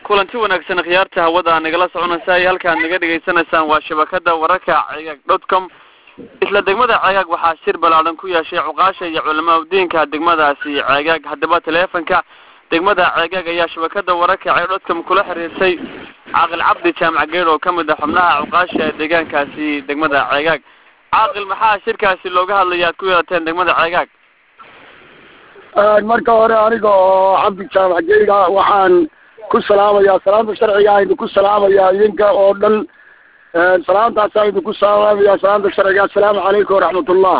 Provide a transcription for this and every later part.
kulanti wanaagsan khiyaarta hawada nagala soconaysay halka naga dhageysanaysaan waa shabakada wararka cagaag.com isla degmada cagaag waxaa shir balaaran ku yeeshay cuqaasha iyo culimada diinka degmadaasi cagaag hadaba teleefanka degmada cagaag ayaa shabakada wararka cagaag.com kula xiriirsay Caaqil Cabdi Jaamac Geedo kamid ah xubnaha cuqaasha deegaankaasi degmada cagaag caaqil maxaa shirkaasi looga hadlayaa ku yeelateen degmada cagaag marka hore aniga Cabdi Jaamac Geedo waxaan ku salaamaya salaamta sharciga aynu ku salaamaya idinka oo dhan salaamtaas aynu ku salaamaya salaamta sharciga assalaamu calaykum waraxmatullah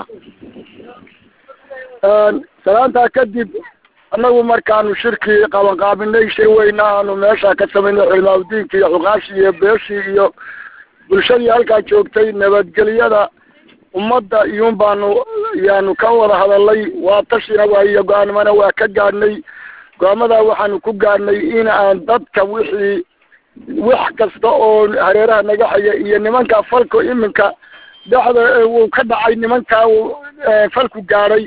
salaanta kadib anagu markaanu shirki qabanqaabinay shay weyn aanu meesha ka sameynay culimada diinka iyo cuqaashi iyo beeshii iyo bulshadii halkaa joogtay nabadgelyada ummadda iyo yaanu ka wada hadalay waa tashina waa iyo go'aanimana waa ka gaadhnay go'aamada waxaanu ku gaadhnay in aan dadka wax kasta oo hareeraha naga haya iyo nimanka falku iminka dhaxda uu ka dhacay nimanka falku gaadhay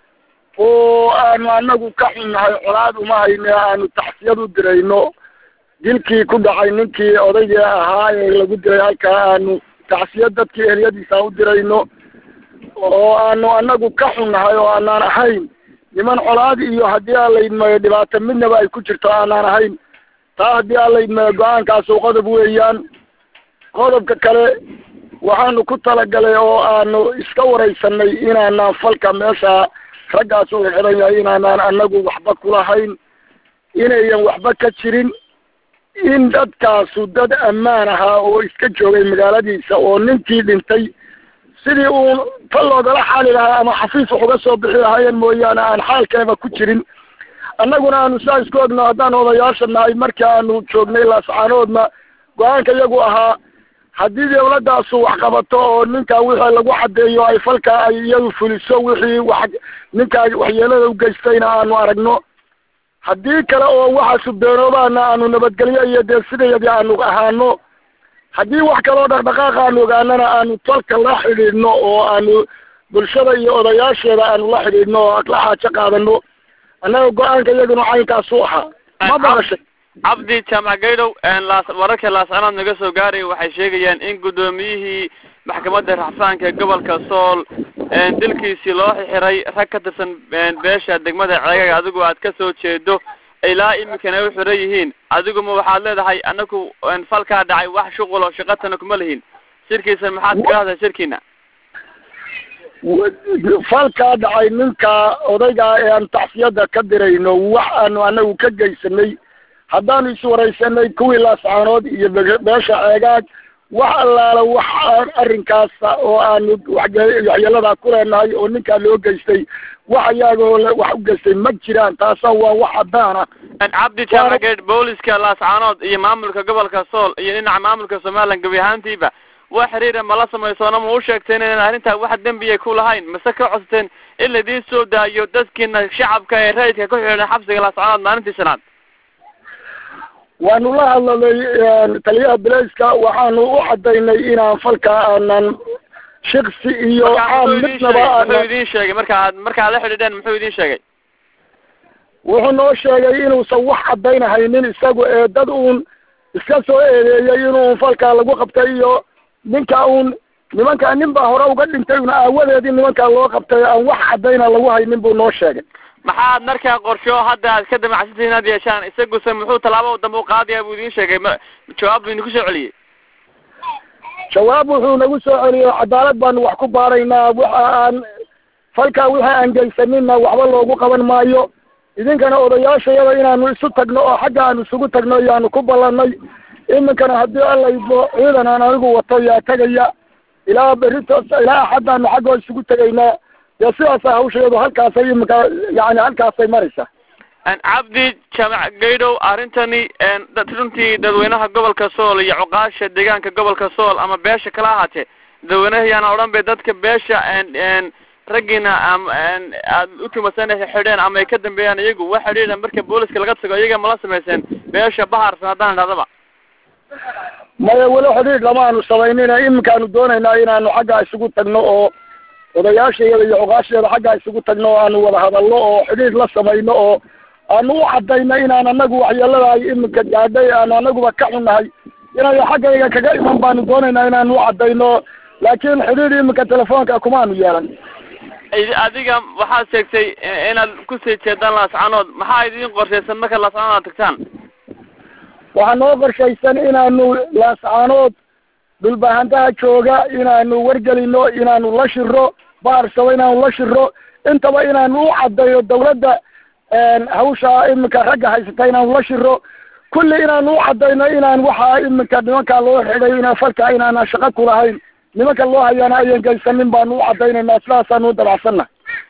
oo aanu anagu ka xunnahay colaad uma hayno aanu taxsiyad u dirayno dilkii ku dhacay ninkii odayga ahaa ee lagu diray halkaa aanu taxsiyad dadkii eheladiisa u dirayno oo aanu anagu ka xunnahay oo aanaan ahayn niman colaad iyo haddii aan laydmayo dhibaato midnaba ay ku jirto aanaan ahayn taa haddii aan laydmayo go-aankaasu qodob weeyaan qodobka kale waxaanu ku talagalay oo aanu iska waraysanay inaanaan falka meesha raggaas u xiran yahay inaanaan anagu waxba kulahayn inayan waxba ka jirin in dadkaasu dad ammaan ahaa oo iska joogay magaaladiisa oo ninkii dhintay sidii uu fal loogala xaali lahaa ama xafiis wax uga soo bixi lahaayeen mooyaane aan xaalkeeba ku jirin annaguna aanu saa isku ogno haddaan odayaasha nahay markii aanu joognay laascaanoodna go-aanka iyagu ahaa haddii dawladaasu wax qabato oo ninkaa wixii lagu caddeeyo ay falka ay iyadu fuliso wixii ninkaa waxyeelada u geystayna aanu aragno haddii kale oo waxaasu beenoobaana aanu nabadgelyo iyo dee sidayadii aanu ahaano haddii wax kaloo dhaqdhaqaaq aanu ogaanana aanu tolka la xidhiidhno oo aanu bulshada iyo odayaasheeda aanu la xidhiidhno oo la xaajo qaadano annaga go-aanka iyaguna caynkaasu ahaa ma maqashay Cabdi Jaamac Geedo wararka laascanood naga soo gaaray waxay sheegayaan in gudoomiyihii maxkamadda racfaanka gobolka Sool dilkiisii loo xiray rag ka tirsan beesha degmada cagaag adigu aad ka soo jeedo ilaa imikana ay xiran yihiin adigu ma waxaad leedahay anagu falka dhacay wax shuqul oo shaqatana kuma leeyin shirkiisa maxaad ka hadashay shirkiina falka dhacay ninka odayga ee aan taxsiyada ka dirayno wax aanu anagu ka geysanay haddaanu is waraysanay kuwii laascaanood iyo beesha cagaag wax allaala wax arrinkaas oo aanu waxyeelada ku leenahay oo ninkaa loo geystay wax ayagoo wax u geystay ma jiraan taasa waa wax caddaana Cabdi Jaamac Geedo booliska laascaanood iyo maamulka gobolka Sool iyo dhinaca maamulka Soomaaliland gabi ahaantiiba wax xiriir ma la sameeyso ma u sheegteen in arrinta wax dambiye ku lahayn mise ka codsateen in la diin soo daayo dadkina shacabka ee raadka ku xiran xabsiga laascaanood maalintii sanaad waanu la hadlalay taliyaha bilayska waxaanu u cadaynay inaan falka aanan shaqsi iyo caam midnaba aan idin sheegay marka la xidhiidhan muxuu idin sheegay wuxuu noo sheegay inuusan wax cadaynahaynin isagu ee dad uun iska soo eedeeyay inuu falka lagu qabtay iyo ninka uun nimanka nin baa hore uga dhintay una aawadeedii nimanka loo qabtay aan wax cadayna lagu haynin buu noo sheegay maxaad markaa qorsho hadda aad ka damacsantiin inaad yeeshaan isaguse muxuu talaabo dambe u qaadayaa buu idin sheegay jawaab buu idinku soo celiyey jawaab wuxuu nagu soo celiyey cadaalad baanu wax ku baaraynaa waxa aan falkaa wixii aan geysanina waxba loogu qaban maayo idinkana odayaashayada inaanu isu tagno oo xagga aanu isugu tagno iyaanu ku ballanay iminkana haddii alla idmo ciidan aan anigu wato yaa tegaya ilaa berito ilaa axaddaanu xaggoo isugu tegaynaa dee sidaasa hawsheedu halkaasay iminka yani halkaasay maraysa Cabdi Jaamac Geedo arrintani runtii dadweynaha gobolka Sool iyo cuqaasha deegaanka gobolka Sool ama beesha kala ahaatee dadweynaha yana odhan bay dadka beesha ragina aad u tumasanahay xidheen ama ay ka dambeeyaan iyagu wax xidhiidhan marka booliska laga tago iyaga ma la sameeyeen beesha bahar haddaan dhadaba maya wala xidhiidh lama aanu samaynina iminkaanu doonaynaa inaanu xagga isugu tagno oo odayaasheeda iyo cuqaasheeda xagga isugu tagno oo aanu wada hadalno oo xidhiidh la samayno oo aanu u caddayna inaan anagu waxyeelada ay iminka gaadhay aanu anaguba ka xunnahay inay xaggayga kaga iman baanu doonaynaa inaanu u caddayno laakiin xidhiidh iminka telefoonka kumaanu yeelan. adiga waxaad sheegtay inaad kusii jeedaan laascanood maxaa idin qorshaysan marka laascanood aad tagtaan? waxaa noo qorshaysan inaanu laascanood dhulbahantaha jooga inaanu wargelino inaanu la shiro baarsaba inaanu la shiro intaba inaanu u caddayo dawladda hawsha iminka ragga haysata inaanu la shiro kulli inaanu u caddayno inaan waxaa iminka nimankaa loo xidhay inaan falka inaana shaqo ku lahayn nimanka loo hayaana ayan gaysanin baanu u caddaynaynaa sidaasaanu u dabacsanna.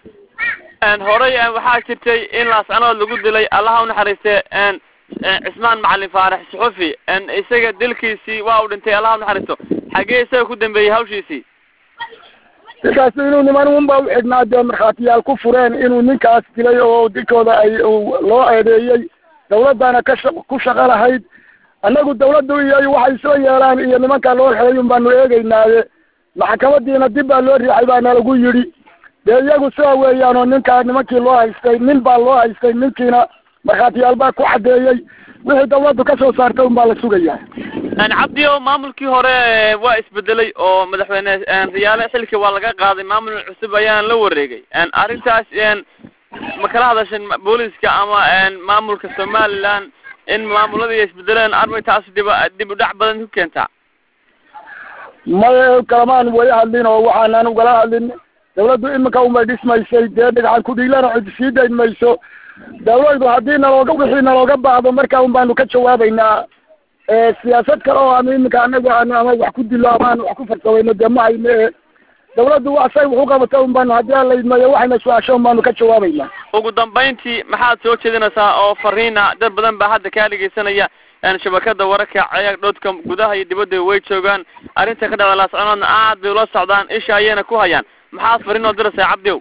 horey waxaa jirtay in laascanood lagu dilay allaha u naxariiste cismaan macalin faarax suxufi isaga dilkiisii waa uu dhintay allaha u naxariisto xagee isaga ku dambeeyey hawshiisii? ninkaasi inuu niman unba u xidhnaa dee markhaatiyaal ku fureen inuu ninkaas dilay oo dilkooda ay loo eedeeyey dawladdana ku shaqo lahayd annagu dawladdu iyo waxay soo yeelaan iyo nimankaa loo xidhay un baanu eegeynaaye maxkamadiina dib baa loo riixay baana lagu yidhi dee iyagu sidaa weeyaan oo ninkaa nimankii loo haystay nin baa loo haystay ninkiina markhaatiyaal baa ku caddeeyey wixii dawladdu ka soo saartay un baa la sugayaa. cabdi o maamulkii hore waa isbedelay oo madaxweyne riyaale xilkii waa laga qaaday maamul cusub ayaana la wareegay arrintaas ma kala hadashan booliska ama maamulka somaliland in maamuladii isbedeleen arrintaas dib u dhac badan ku keentaa? maya kalamaan wali hadlin oo waxaanan ugala hadlin dawladdu iminka unbay dhismaysay dee dhagaxan ku dhiilana cidi sii dayn mayso dawladdu haddii wixii nalooga baahdo markaa un baanu ka jawaabaynaa siyaasad kale oo aanu iminka anagu aanu ama wax ku dilo ama aanu wax ku farsamayno dee ma hayno dawladdu waxsay wax u qabata un baanu haddii aan la idmayo waxayna su-aasho un baanu ka jawaabaynaa. ugu dambayntii maxaad soo jeedinaysaa oo fariina dad badan baa hadda kaa dhegeysanaya shabakada wararka cegaag.com gudaha iyo dibadda way joogaan arrinta ka dhacda laascanoodna aad bay ula socdaan isha ayayna ku hayaan maxaad fariin oo diraysaa cabdiow?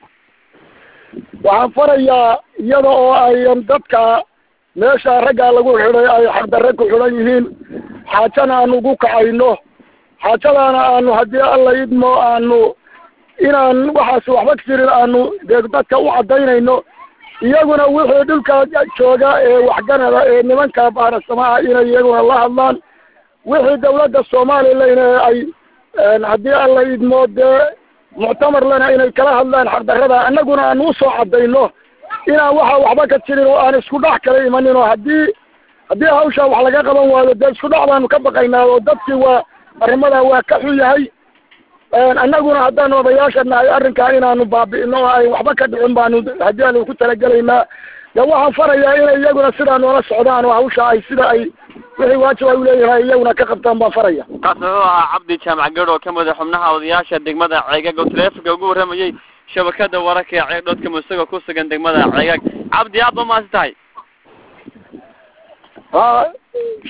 waxaan farayaa iyada oo ayan dadka meesha raggaa lagu xidhay ay xaqdarre ku xidhan yihiin xaajana aanu ugu kacayno xaajadaana aanu haddii alla idmo aanu inaan waxaas waxba jirin aanu dee dadka u caddaynayno iyaguna wixii dhulka jooga ee waxganada ee nimanka baarasamaha inay iyaguna la hadlaan wixii dawladda somalilan ay haddii alla idmo dee muctamar lena inay kala hadlaan xaqdarrada annaguna aanu usoo caddayno inaan waxa waxba ka jirin oo aan isku dhax kala imanin oo haddii hawsha wax laga qaban waayo dee isku dhax baanu ka baqaynaa oo dadkii waa arrimada waa ka xun yahay annaguna haddaanu odayaasha nahay arrinkaa inaanu baabi'ino oo ay waxba ka dhicin baanu haddii aanu ku talagelaynaa dee waxaan farayaa inay iyaguna sidaa noola socdaan oo hawsha ay sida ay wixii waajib ay uleeyahay iyaguna ka qabtaan baan faraya. kaas wuxuu ahaa cabdi jaamac geed oo ka mid ah xubnaha odayaasha degmada cegaag oo taleefanka ugu warramayay shabakada wararka ee cegaag.com isagoo ku sugan degmada cegaag. cabdi aad ba maasi tahay.